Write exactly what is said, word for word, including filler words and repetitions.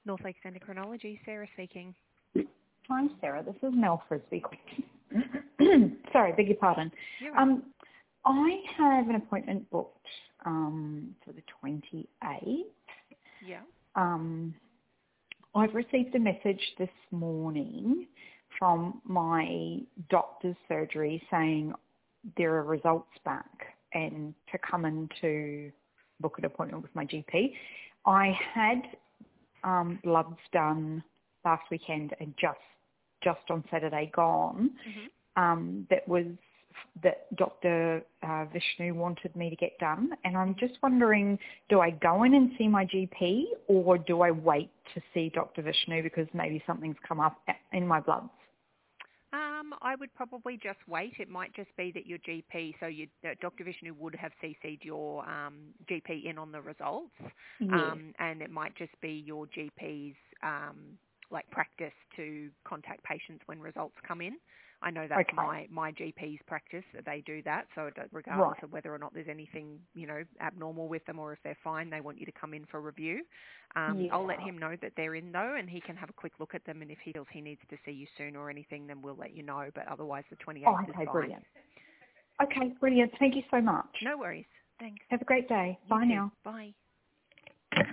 North Lakes Endocrinology, Sarah speaking. Hi, Sarah. This is Mel Frisbee. Sorry, beg your pardon. You're right. Um, I have an appointment booked um, for the twenty-eighth. Yeah. Um, I've received a message this morning from my doctor's surgery saying there are results back and to come in to book an appointment with my G P. I had um, bloods done last weekend and just just on Saturday gone. Mm-hmm. Um, that was that Doctor Uh, Vishnu wanted me to get done, and I'm just wondering, do I go in and see my G P or do I wait to see Doctor Vishnu because maybe something's come up in my bloods? Um, I would probably just wait. It might just be that your G P, so you, uh, Doctor Vishnu would have C C'd your um, G P in on the results, Yes. um, and it might just be your G P's um, like practice to contact patients when results come in. I know that's Okay. my, my G P's practice. They do that. So regardless Right. of whether or not there's anything, you know, abnormal with them or if they're fine, they want you to come in for review. Um, Yeah. I'll let him know that they're in though, and he can have a quick look at them. And if he feels he needs to see you soon or anything, then we'll let you know. But otherwise, the twenty-eighth Oh, is okay, fine. brilliant. Okay, brilliant. Thank you so much. No worries. Thanks. Have a great day. You Bye too. now. Bye.